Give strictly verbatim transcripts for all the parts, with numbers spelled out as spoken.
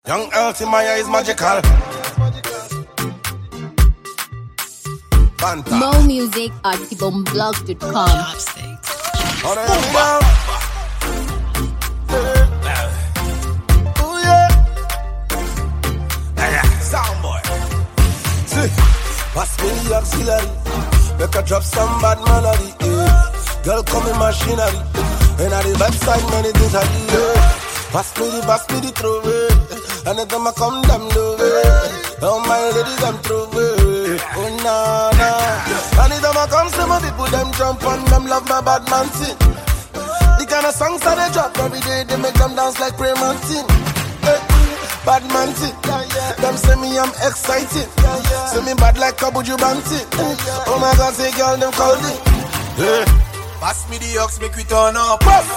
Young Elty Maya is magical. Fanta. More music at kibomblog dot com. Oh yeah. Soundboy. See, pass me the auxiliary. Make a drop some bad melody. Yeah. Girl come in machinery. And at the website many things I do. Yeah. Pass me the, pass me the throw away. And then I come them low. Oh my lady them throw away. Oh nah nah. And then I come some people them jump on them love my bad man sing. The kind of songs that they drop every day they make them dance like Prey Martin. Hey, bad man sing. Them say me I'm excited. Say me bad like Kabuju Banti. Oh my God, say girl them call it. Hey. Pass me the ox, make we turn up. Puff.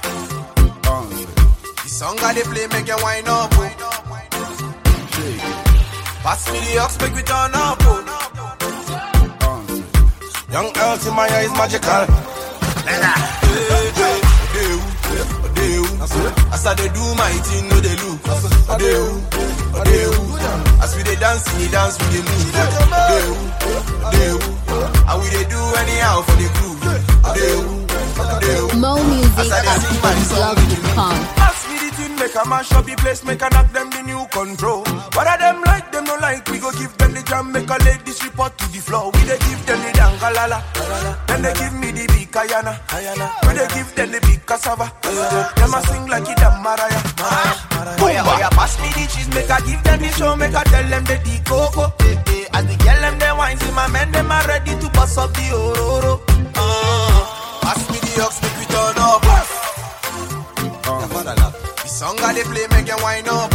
The song that they play make you wind up. Pass me the ox, make we turn up. Young Elty Maya is magical. As I they do my thing, no they look. As we they dance, we dance, we they move. And we they do anyhow for the groove. More music at kibomblog dot com. Pass me the thing, make a mash up the place, make a knock them the new control. What are them like, them no like, we go give them the jam, make a late this report to the floor. We they give them the dangalala, then they give me the big kayana, when they give them the big cassava, them a sing like it a maraya. Oh yeah, oh yeah, pass me the cheese, make a give them the show, make a tell them the the coco. As the girl them they wine, see my men them are ready to pass up the ororo. Pass me the ox, make we turn up. The song that they play make you wind up.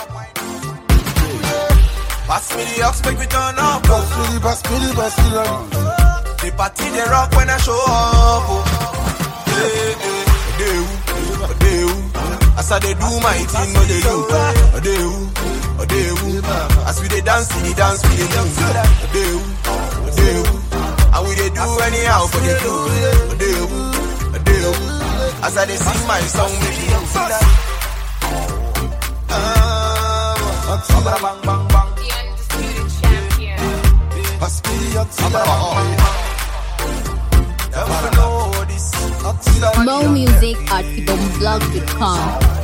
Pass me the ox, make we turn up. Pass me the, pass me the, pass me the. The party they rock when I show up. Hey, hey, hey, hey, as I they do my thing, no they do. Hey, hey, as we they dance, we they dance, we they do. Hey, hey, and we they do anyhow for the do. Hey, hey, as I they sing my song, make it up. Bang bang bang. The undisputed champion. More music at kibomblog dot com.